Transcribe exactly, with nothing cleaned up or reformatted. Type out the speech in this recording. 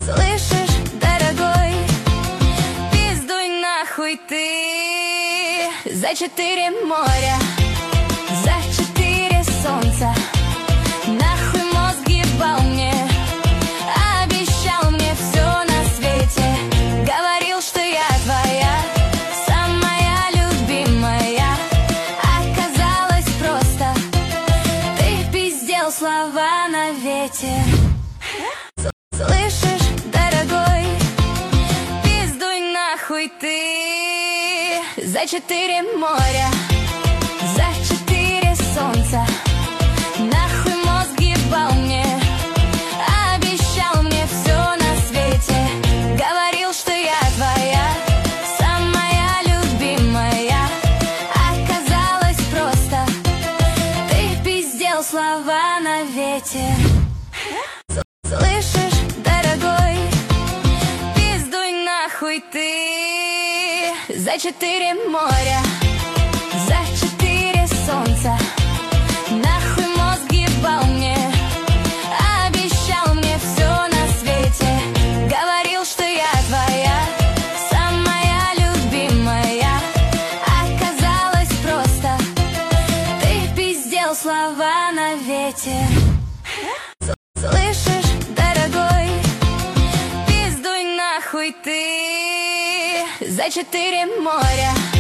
Слышишь, дорогой, пиздуй нахуй ты за четыре моря, за четыре солнца. Нахуй мозг ебал мне, обещал мне все на свете, говорил, что я твоя, самая любимая. Оказалось просто, ты пиздел слова на ветер. Слышишь, дорогой, пиздуй нахуй ты за четыре моря, за четыре солнца. Нахуй мозг ебал мне, обещал мне все на свете, говорил, что я твоя, самая любимая. Оказалось просто, ты пиздел слова на ветер. Слышишь, дорогой, пиздуй нахуй ты за четыре моря, за четыре солнца. Нахуй мозг ебал мне, обещал мне все на свете, говорил, что я твоя, самая любимая. Оказалось просто, ты пиздел слова на ветер. Слышишь, дорогой, пиздуй нахуй ты за четыре моря,